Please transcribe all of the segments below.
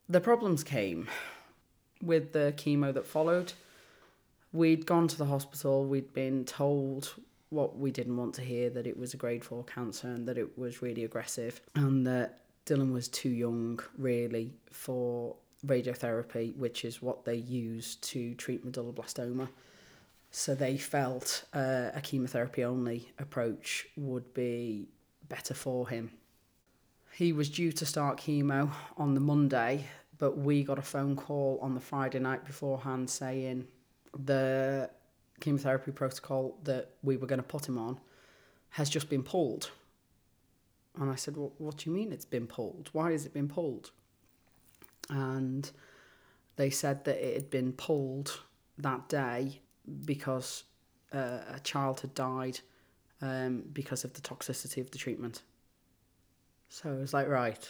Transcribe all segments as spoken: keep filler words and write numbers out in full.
The problems came with the chemo that followed. We'd gone to the hospital, we'd been told what we didn't want to hear, that it was a grade four cancer and that it was really aggressive, and that Dylan was too young, really, for radiotherapy, which is what they use to treat medulloblastoma. So they felt uh, a chemotherapy-only approach would be better for him. He was due to start chemo on the Monday, but we got a phone call on the Friday night beforehand saying the chemotherapy protocol that we were going to put him on has just been pulled. And I said, well, what do you mean it's been pulled? Why has it been pulled? And they said that it had been pulled that day because uh, a child had died um, because of the toxicity of the treatment. So I was like, right,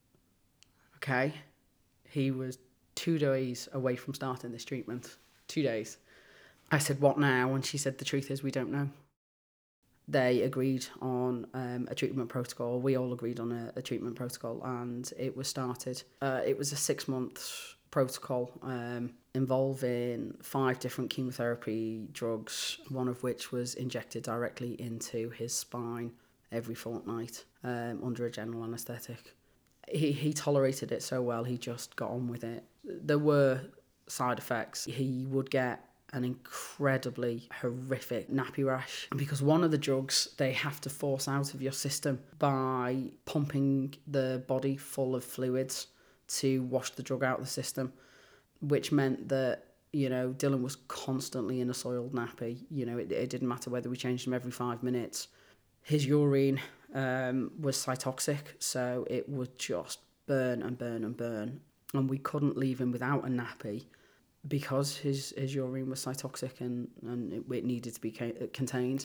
okay. He was two days away from starting this treatment. Two days. I said, what now? And she said, the truth is we don't know. They agreed on um, a treatment protocol. We all agreed on a, a treatment protocol, and it was started. Uh, it was a six-month protocol um, involving five different chemotherapy drugs, one of which was injected directly into his spine every fortnight um, under a general anaesthetic. He, he tolerated it so well, he just got on with it. There were side effects. He would get an incredibly horrific nappy rash because one of the drugs they have to force out of your system by pumping the body full of fluids to wash the drug out of the system, which meant that, you know, Dylan was constantly in a soiled nappy. You know, it, it didn't matter whether we changed him every five minutes. His urine um, was cytoxic, so it would just burn and burn and burn, and we couldn't leave him without a nappy because his, his urine was cytoxic and, and it, it needed to be ca- contained.